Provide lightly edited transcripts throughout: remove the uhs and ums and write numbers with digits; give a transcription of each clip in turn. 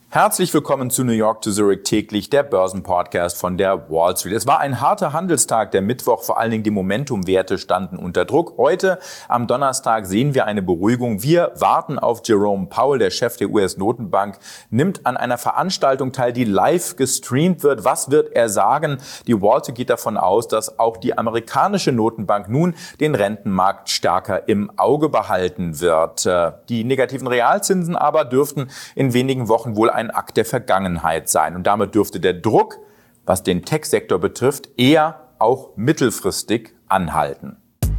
Herzlich willkommen zu New York to Zurich täglich, der Börsenpodcast von der Wall Street. Es war ein harter Handelstag, der Mittwoch, vor allen Dingen die Momentumwerte standen unter Druck. Heute, am Donnerstag, sehen wir eine Beruhigung. Wir warten auf Jerome Powell, der Chef der US-Notenbank, nimmt an einer Veranstaltung teil, die live gestreamt wird. Was wird er sagen? Die Wall Street geht davon aus, dass auch die amerikanische Notenbank nun den Rentenmarkt stärker im Auge behalten wird. Die negativen Realzinsen aber dürften in wenigen Wochen wohl ein Akt der Vergangenheit sein. Und damit dürfte der Druck, was den Tech-Sektor betrifft, eher auch mittelfristig anhalten.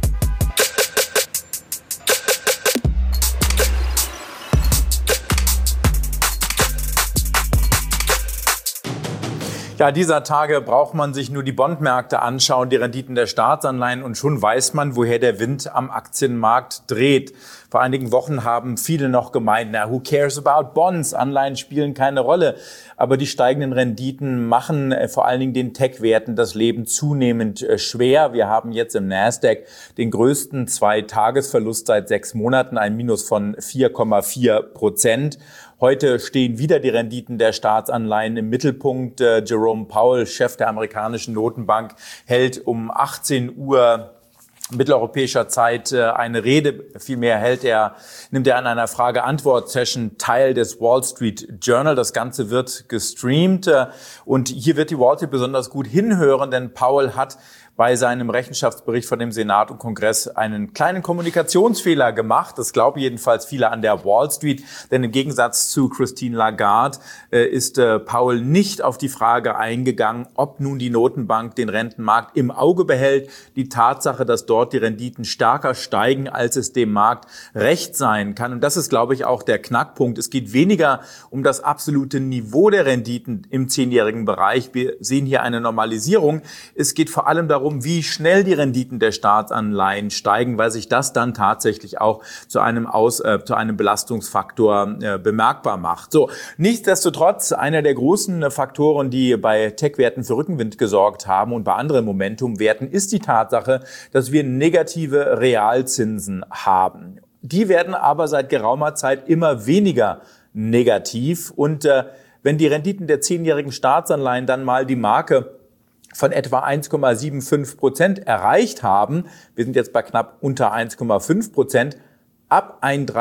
Ja, dieser Tage braucht man sich nur die Bondmärkte anschauen, die Renditen der Staatsanleihen, und schon weiß man, woher der Wind am Aktienmarkt dreht. Vor einigen Wochen haben viele noch gemeint, who cares about bonds? Anleihen spielen keine Rolle. Aber die steigenden Renditen machen vor allen Dingen den Tech-Werten das Leben zunehmend schwer. Wir haben jetzt im Nasdaq den größten 2-Tages-Verlust seit 6 Monaten, ein Minus von 4,4%. Heute stehen wieder die Renditen der Staatsanleihen im Mittelpunkt. Jerome Powell, Chef der amerikanischen Notenbank, hält um 18 Uhr mitteleuropäischer Zeit eine Rede. Vielmehr nimmt er an einer Frage-Antwort-Session teil des Wall Street Journal. Das Ganze wird gestreamt und hier wird die Wall Street besonders gut hinhören, denn Powell hat bei seinem Rechenschaftsbericht von dem Senat und Kongress einen kleinen Kommunikationsfehler gemacht. Das glauben jedenfalls viele an der Wall Street, denn im Gegensatz zu Christine Lagarde ist Powell nicht auf die Frage eingegangen, ob nun die Notenbank den Rentenmarkt im Auge behält. Die Tatsache, dass dort die Renditen stärker steigen, als es dem Markt recht sein kann. Und das ist, glaube ich, auch der Knackpunkt. Es geht weniger um das absolute Niveau der Renditen im 10-jährigen Bereich. Wir sehen hier eine Normalisierung. Es geht vor allem darum, wie schnell die Renditen der Staatsanleihen steigen, weil sich das dann tatsächlich auch zu einem Belastungsfaktor bemerkbar macht. So, nichtsdestotrotz, einer der großen Faktoren, die bei Tech-Werten für Rückenwind gesorgt haben und bei anderen Momentumwerten, ist die Tatsache, dass wir negative Realzinsen haben. Die werden aber seit geraumer Zeit immer weniger negativ. Und wenn die Renditen der 10-jährigen Staatsanleihen dann mal die Marke von etwa 1,75% erreicht haben, wir sind jetzt bei knapp unter 1,5%, ab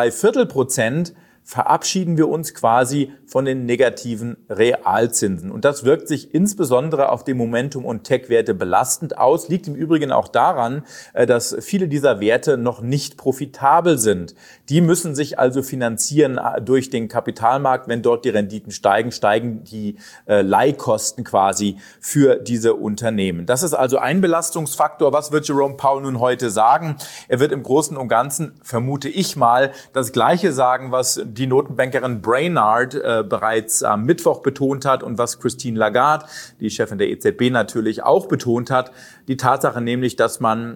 1,75% verabschieden wir uns quasi von den negativen Realzinsen. Und das wirkt sich insbesondere auf die Momentum- und Tech-Werte belastend aus, liegt im Übrigen auch daran, dass viele dieser Werte noch nicht profitabel sind. Die müssen sich also finanzieren durch den Kapitalmarkt. Wenn dort die Renditen steigen, steigen die Leihkosten quasi für diese Unternehmen. Das ist also ein Belastungsfaktor. Was wird Jerome Powell nun heute sagen? Er wird im Großen und Ganzen, vermute ich mal, das Gleiche sagen, was die Notenbankerin Brainard bereits am Mittwoch betont hat und was Christine Lagarde, die Chefin der EZB, natürlich auch betont hat. Die Tatsache nämlich, dass man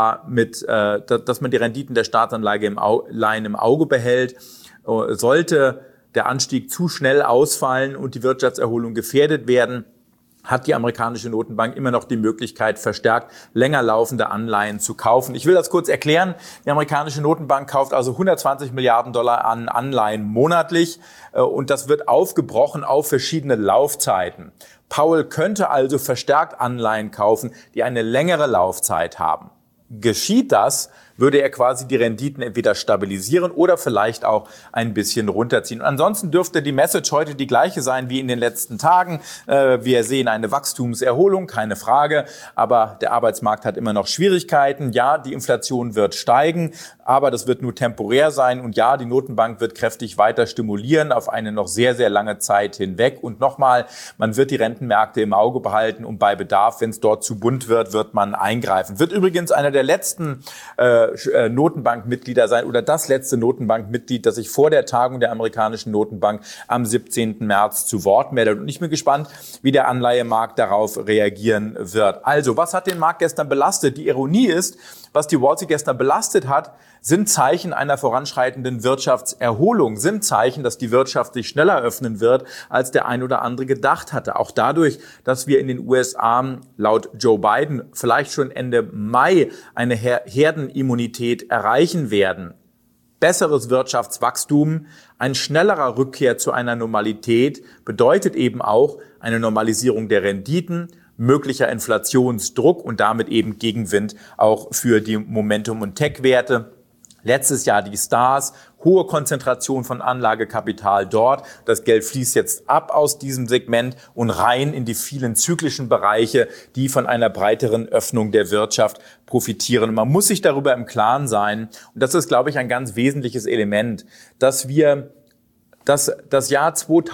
die Renditen der Staatsanleihen im Auge behält, sollte der Anstieg zu schnell ausfallen und die Wirtschaftserholung gefährdet werden, hat die amerikanische Notenbank immer noch die Möglichkeit, verstärkt länger laufende Anleihen zu kaufen. Ich will das kurz erklären. Die amerikanische Notenbank kauft also 120 Milliarden Dollar an Anleihen monatlich und das wird aufgebrochen auf verschiedene Laufzeiten. Powell könnte also verstärkt Anleihen kaufen, die eine längere Laufzeit haben. Geschieht das, würde er quasi die Renditen entweder stabilisieren oder vielleicht auch ein bisschen runterziehen. Und ansonsten dürfte die Message heute die gleiche sein wie in den letzten Tagen. Wir sehen eine Wachstumserholung, keine Frage, aber der Arbeitsmarkt hat immer noch Schwierigkeiten. Ja, die Inflation wird steigen, aber das wird nur temporär sein. Und ja, die Notenbank wird kräftig weiter stimulieren auf eine noch sehr, sehr lange Zeit hinweg. Und nochmal, man wird die Rentenmärkte im Auge behalten und bei Bedarf, wenn es dort zu bunt wird, wird man eingreifen. Wird übrigens einer der letzten Notenbankmitglieder sein oder das letzte Notenbankmitglied, das sich vor der Tagung der amerikanischen Notenbank am 17. März zu Wort meldet. Und ich bin gespannt, wie der Anleihemarkt darauf reagieren wird. Also, was hat den Markt gestern belastet? Die Ironie ist, was die Wall Street gestern belastet hat, sind Zeichen einer voranschreitenden Wirtschaftserholung, sind Zeichen, dass die Wirtschaft sich schneller öffnen wird, als der ein oder andere gedacht hatte. Auch dadurch, dass wir in den USA laut Joe Biden vielleicht schon Ende Mai eine Herdenimmunität erreichen werden. Besseres Wirtschaftswachstum, ein schnellerer Rückkehr zu einer Normalität bedeutet eben auch eine Normalisierung der Renditen, möglicher Inflationsdruck und damit eben Gegenwind auch für die Momentum- und Tech-Werte. Letztes Jahr die Stars, hohe Konzentration von Anlagekapital dort. Das Geld fließt jetzt ab aus diesem Segment und rein in die vielen zyklischen Bereiche, die von einer breiteren Öffnung der Wirtschaft profitieren. Und man muss sich darüber im Klaren sein, und das ist, glaube ich, ein ganz wesentliches Element, dass das Jahr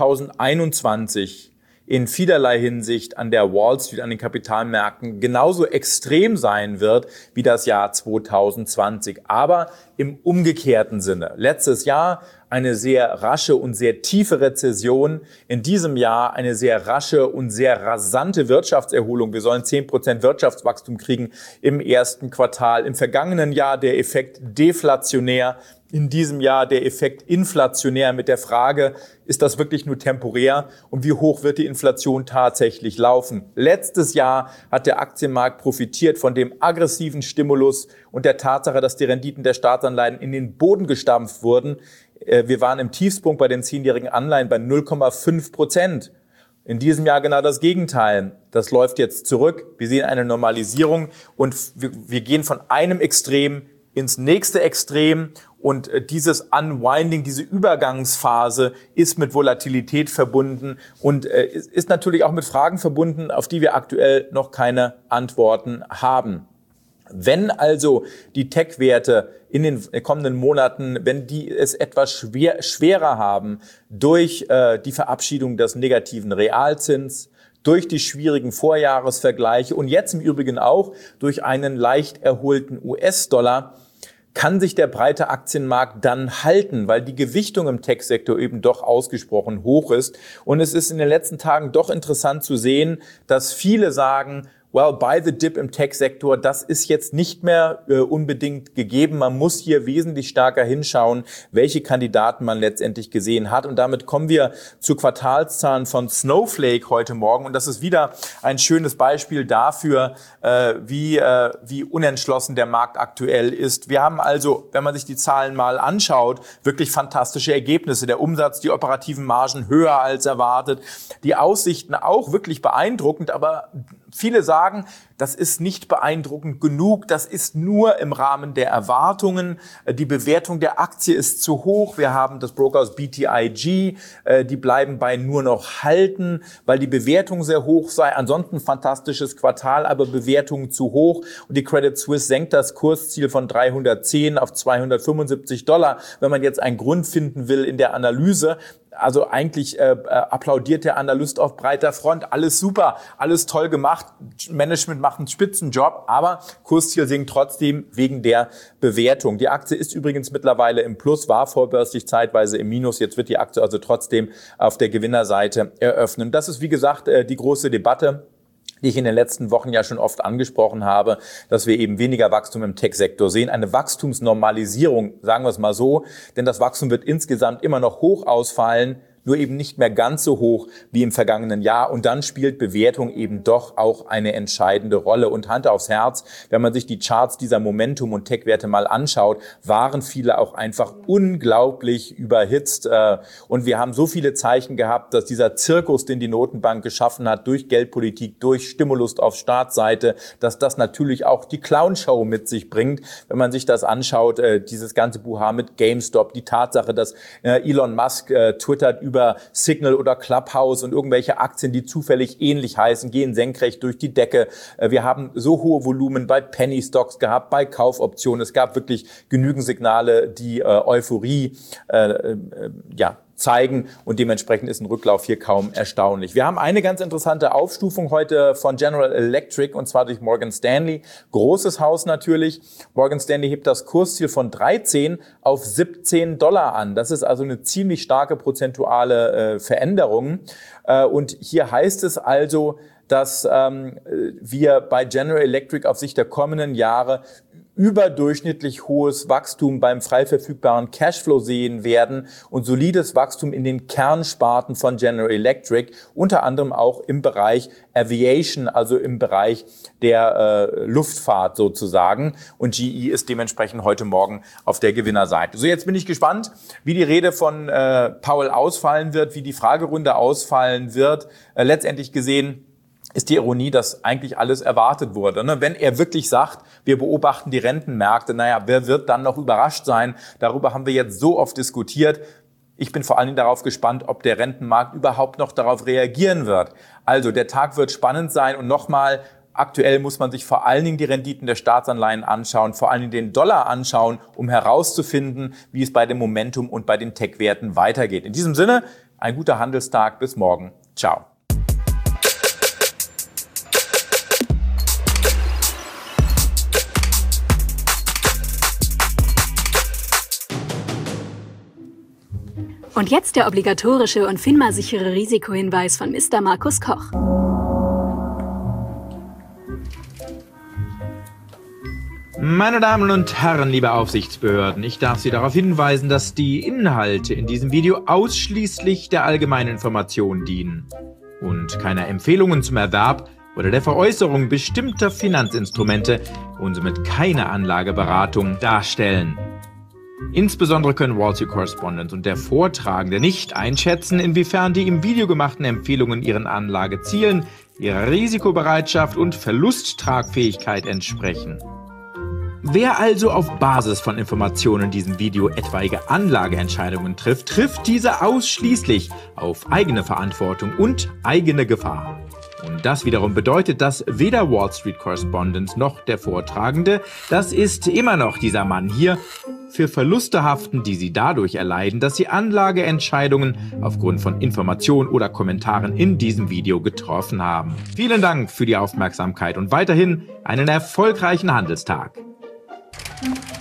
2021 in vielerlei Hinsicht an der Wall Street, an den Kapitalmärkten genauso extrem sein wird wie das Jahr 2020. Aber im umgekehrten Sinne. Letztes Jahr eine sehr rasche und sehr tiefe Rezession. In diesem Jahr eine sehr rasche und sehr rasante Wirtschaftserholung. Wir sollen 10% Wirtschaftswachstum kriegen im ersten Quartal. Im vergangenen Jahr der Effekt deflationär. In diesem Jahr der Effekt inflationär mit der Frage, ist das wirklich nur temporär und wie hoch wird die Inflation tatsächlich laufen? Letztes Jahr hat der Aktienmarkt profitiert von dem aggressiven Stimulus und der Tatsache, dass die Renditen der Staatsanleihen in den Boden gestampft wurden. Wir waren im Tiefspunkt bei den 10-jährigen Anleihen bei 0,5%. In diesem Jahr genau das Gegenteil. Das läuft jetzt zurück. Wir sehen eine Normalisierung und wir gehen von einem Extrem ins nächste Extrem. Und dieses Unwinding, diese Übergangsphase ist mit Volatilität verbunden und ist natürlich auch mit Fragen verbunden, auf die wir aktuell noch keine Antworten haben. Wenn also die Tech-Werte in den kommenden Monaten, wenn die es etwas schwerer haben durch die Verabschiedung des negativen Realzins, durch die schwierigen Vorjahresvergleiche und jetzt im Übrigen auch durch einen leicht erholten US-Dollar, kann sich der breite Aktienmarkt dann halten, weil die Gewichtung im Tech-Sektor eben doch ausgesprochen hoch ist. Und es ist in den letzten Tagen doch interessant zu sehen, dass viele sagen, well, buy the dip im Tech-Sektor, das ist jetzt nicht mehr unbedingt gegeben. Man muss hier wesentlich stärker hinschauen, welche Kandidaten man letztendlich gesehen hat. Und damit kommen wir zu Quartalszahlen von Snowflake heute Morgen. Und das ist wieder ein schönes Beispiel dafür, wie unentschlossen der Markt aktuell ist. Wir haben also, wenn man sich die Zahlen mal anschaut, wirklich fantastische Ergebnisse. Der Umsatz, die operativen Margen höher als erwartet. Die Aussichten auch wirklich beeindruckend, aber viele sagen, das ist nicht beeindruckend genug, das ist nur im Rahmen der Erwartungen. Die Bewertung der Aktie ist zu hoch. Wir haben das Brokerhaus BTIG, die bleiben bei nur noch halten, weil die Bewertung sehr hoch sei. Ansonsten fantastisches Quartal, aber Bewertung zu hoch. Und die Credit Suisse senkt das Kursziel von 310 auf $275. Wenn man jetzt einen Grund finden will in der Analyse, also eigentlich applaudiert der Analyst auf breiter Front. Alles super, alles toll gemacht. Management macht einen Spitzenjob, aber Kursziel sinkt trotzdem wegen der Bewertung. Die Aktie ist übrigens mittlerweile im Plus, war vorbörslich zeitweise im Minus. Jetzt wird die Aktie also trotzdem auf der Gewinnerseite eröffnen. Das ist, wie gesagt, die große Debatte, die ich in den letzten Wochen ja schon oft angesprochen habe, dass wir eben weniger Wachstum im Tech-Sektor sehen. Eine Wachstumsnormalisierung, sagen wir es mal so, denn das Wachstum wird insgesamt immer noch hoch ausfallen, nur eben nicht mehr ganz so hoch wie im vergangenen Jahr. Und dann spielt Bewertung eben doch auch eine entscheidende Rolle. Und Hand aufs Herz, wenn man sich die Charts dieser Momentum- und Tech-Werte mal anschaut, waren viele auch einfach unglaublich überhitzt. Und wir haben so viele Zeichen gehabt, dass dieser Zirkus, den die Notenbank geschaffen hat, durch Geldpolitik, durch Stimulus auf Staatsseite, dass das natürlich auch die Clownshow mit sich bringt. Wenn man sich das anschaut, dieses ganze Buha mit GameStop, die Tatsache, dass Elon Musk twittert über Signal oder Clubhouse und irgendwelche Aktien, die zufällig ähnlich heißen, gehen senkrecht durch die Decke. Wir haben so hohe Volumen bei Penny Stocks gehabt, bei Kaufoptionen. Es gab wirklich genügend Signale, die Euphorie zeigen und dementsprechend ist ein Rücklauf hier kaum erstaunlich. Wir haben eine ganz interessante Aufstufung heute von General Electric und zwar durch Morgan Stanley. Großes Haus natürlich. Morgan Stanley hebt das Kursziel von 13 auf $17 an. Das ist also eine ziemlich starke prozentuale Veränderung. Und hier heißt es also, dass wir bei General Electric auf Sicht der kommenden Jahre überdurchschnittlich hohes Wachstum beim frei verfügbaren Cashflow sehen werden und solides Wachstum in den Kernsparten von General Electric, unter anderem auch im Bereich Aviation, also im Bereich der Luftfahrt sozusagen. Und GE ist dementsprechend heute Morgen auf der Gewinnerseite. So, jetzt bin ich gespannt, wie die Rede von Powell ausfallen wird, wie die Fragerunde ausfallen wird. Letztendlich gesehen ist die Ironie, dass eigentlich alles erwartet wurde. Wenn er wirklich sagt, wir beobachten die Rentenmärkte, wer wird dann noch überrascht sein? Darüber haben wir jetzt so oft diskutiert. Ich bin vor allen Dingen darauf gespannt, ob der Rentenmarkt überhaupt noch darauf reagieren wird. Also der Tag wird spannend sein und nochmal, aktuell muss man sich vor allen Dingen die Renditen der Staatsanleihen anschauen, vor allen Dingen den Dollar anschauen, um herauszufinden, wie es bei dem Momentum und bei den Tech-Werten weitergeht. In diesem Sinne, ein guter Handelstag. Bis morgen. Ciao. Und jetzt der obligatorische und FINMA-sichere Risikohinweis von Mr. Markus Koch. Meine Damen und Herren, liebe Aufsichtsbehörden, ich darf Sie darauf hinweisen, dass die Inhalte in diesem Video ausschließlich der allgemeinen Information dienen und keine Empfehlungen zum Erwerb oder der Veräußerung bestimmter Finanzinstrumente und somit keine Anlageberatung darstellen. Insbesondere können Wall Street Correspondent und der Vortragende nicht einschätzen, inwiefern die im Video gemachten Empfehlungen ihren Anlagezielen, ihrer Risikobereitschaft und Verlusttragfähigkeit entsprechen. Wer also auf Basis von Informationen in diesem Video etwaige Anlageentscheidungen trifft, trifft diese ausschließlich auf eigene Verantwortung und eigene Gefahr. Und das wiederum bedeutet, dass weder Wall Street Correspondent noch der Vortragende, das ist immer noch dieser Mann hier, für Verluste haften, die sie dadurch erleiden, dass sie Anlageentscheidungen aufgrund von Informationen oder Kommentaren in diesem Video getroffen haben. Vielen Dank für die Aufmerksamkeit und weiterhin einen erfolgreichen Handelstag.